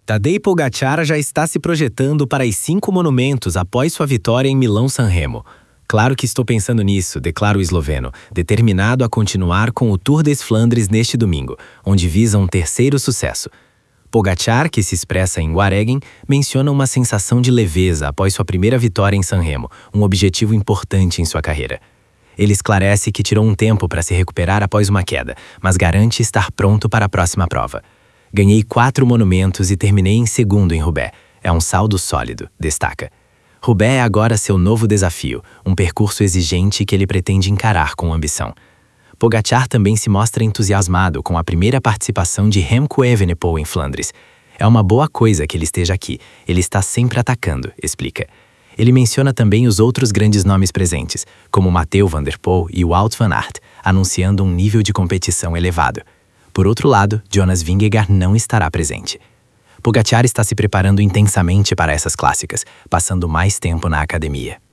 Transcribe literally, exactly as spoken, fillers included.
Tadej Pogačar já está se projetando para os cinco monumentos após sua vitória em Milão-San Remo. Claro que estou pensando nisso, declara o esloveno, determinado a continuar com o Tour des Flandres neste domingo, onde visa um terceiro sucesso. Pogačar, que se expressa em Waregem, menciona uma sensação de leveza após sua primeira vitória em San Remo, um objetivo importante em sua carreira. Ele esclarece que tirou um tempo para se recuperar após uma queda, mas garante estar pronto para a próxima prova. Ganhei quatro monumentos e terminei em segundo em Roubaix. É um saldo sólido, destaca. Roubaix é agora seu novo desafio, um percurso exigente que ele pretende encarar com ambição. Pogačar também se mostra entusiasmado com a primeira participação de Remco Evenepoel em Flandres. É uma boa coisa que ele esteja aqui, ele está sempre atacando, explica. Ele menciona também os outros grandes nomes presentes, como Mathieu van der Poel e Wout van Aert, anunciando um nível de competição elevado. Por outro lado, Jonas Vingegaard não estará presente. Pogačar está se preparando intensamente para essas clássicas, passando mais tempo na academia.